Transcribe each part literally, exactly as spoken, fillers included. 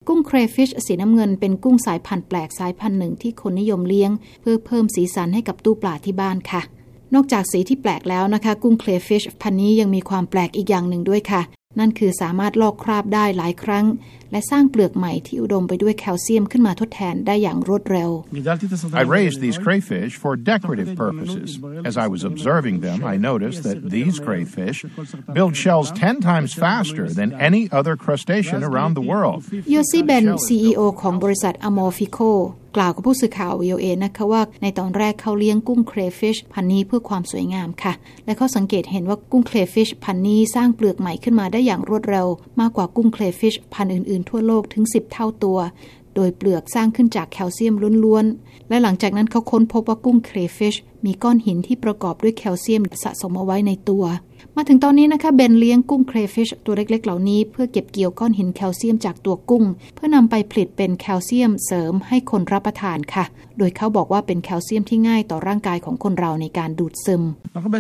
กุ้ง crayfish สีน้ำเงินเป็นกุ้งสายพันธุ์แปลกสายพันธุ์หนึ่งที่คนนิยมเลี้ยงเพื่อเพิ่มสีสันให้กับตู้ปลาที่บ้านค่ะนอกจากสีที่แปลกแล้วนะคะกุ้ง crayfish พันธุ์นี้ยังมีความแปลกอีกอย่างหนึ่งด้วยค่ะนั่นคือสามารถลอกคราบได้หลายครั้งและสร้างเปลือกใหม่ที่อุดมไปด้วยแคลเซียมขึ้นมาทดแทนได้อย่างรวดเร็ว I raised these crayfish for decorative purposes. As I was observing them, I noticed that these crayfish build shells ten times faster than any other crustacean around the world. โยซิเบน ซี อี โอ ของบริษัท Amorphico กล่าวกับผู้สื่อข่าว วี โอ เอ นะคะว่าในตอนแรกเขาเลี้ยงกุ้ง crayfish พันธุ์นี้เพื่อความสวยงามค่ะและเขาสังเกตเห็นว่ากุ้ง crayfish พันธุ์นี้สร้างเปลือกใหม่ขึ้นมาได้อย่างรวดเร็วมากกว่ากุ้ง crayfish พันธุ์อื่นๆทั่วโลกถึงสิบเท่าตัวโดยเปลือกสร้างขึ้นจากแคลเซียมล้วนๆและหลังจากนั้นเขาค้นพบว่ากุ้ง crayfish มีก้อนหินที่ประกอบด้วยแคลเซียมสะสมเอาไว้ในตัวมาถึงตอนนี้นะคะเบนเลี้ยงกุ้ง crayfish ตัวเล็กๆเหล่านี้เพื่อเก็บเกี่ยวก้อนหินแคลเซียมจากตัวกุ้งเพื่อนำไปผลิตเป็นแคลเซียมเสริมให้คนรับประทานค่ะโดยเขาบอกว่าเป็นแคลเซียมที่ง่ายต่อร่างกายของคนเราในการดูดซึม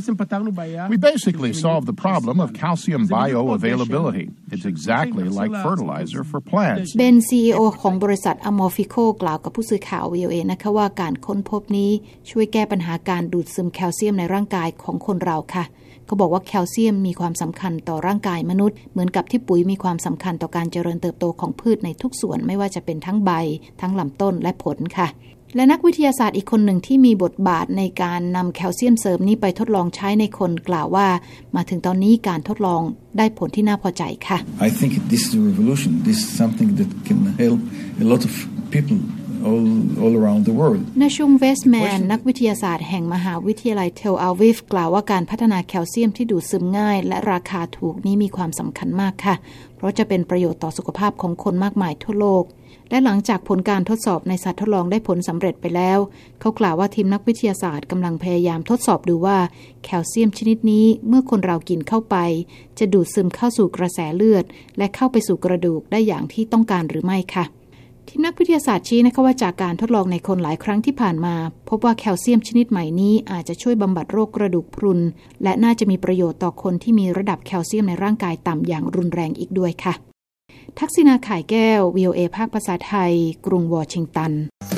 We basically solved the problem of calcium bioavailability. It's exactly like fertilizer for plants. เบน ซี อี โอ ของบริษัท Amorphico กล่าวกับผู้สื่อข่าว วี โอ เอ นะคะว่าการค้นพบนี้ช่วยแก้ปัญหาการดูดซึมแคลเซียมในร่างกายของคนเราค่ะเขาบอกว่าแคลเซียมมีความสำคัญต่อร่างกายมนุษย์เหมือนกับที่ปุ๋ยมีความสำคัญต่อการเจริญเติบโตของพืชในทุกส่วนไม่ว่าจะเป็นทั้งใบทั้งลำต้นและผลค่ะและนักวิทยาศาสตร์อีกคนหนึ่งที่มีบทบาทในการนำแคลเซียมเสริมนี้ไปทดลองใช้ในคนกล่าวว่ามาถึงตอนนี้การทดลองได้ผลที่น่าพอใจค่ะ I think this is a revolution. This is something that can help a lot of people all all around the world. นาชุงเวสแมนนักวิทยาศาสตร์แห่งมหาวิทยาลัยเทลอาวิฟกล่าวว่าการพัฒนาแคลเซียมที่ดูดซึมง่ายและราคาถูกนี้มีความสำคัญมากค่ะเพราะจะเป็นประโยชน์ต่อสุขภาพของคนมากมายทั่วโลกและหลังจากผลการทดสอบในสัตว์ทดลองได้ผลสำเร็จไปแล้วเขากล่าวว่าทีมนักวิทยาศาสตร์กำลังพยายามทดสอบดูว่าแคลเซียมชนิดนี้เมื่อคนเรากินเข้าไปจะดูดซึมเข้าสู่กระแสเลือดและเข้าไปสู่กระดูกได้อย่างที่ต้องการหรือไม่ค่ะทีมนักวิทยาศาสตร์ชี้นะคะว่าจากการทดลองในคนหลายครั้งที่ผ่านมาพบว่าแคลเซียมชนิดใหม่นี้อาจจะช่วยบำบัดโรคกระดูกพรุนและน่าจะมีประโยชน์ต่อคนที่มีระดับแคลเซียมในร่างกายต่ำอย่างรุนแรงอีกด้วยค่ะทักษิณา ข่ายแก้ว วี โอ เอ ภาคภาษาไทยกรุงวอชิงตัน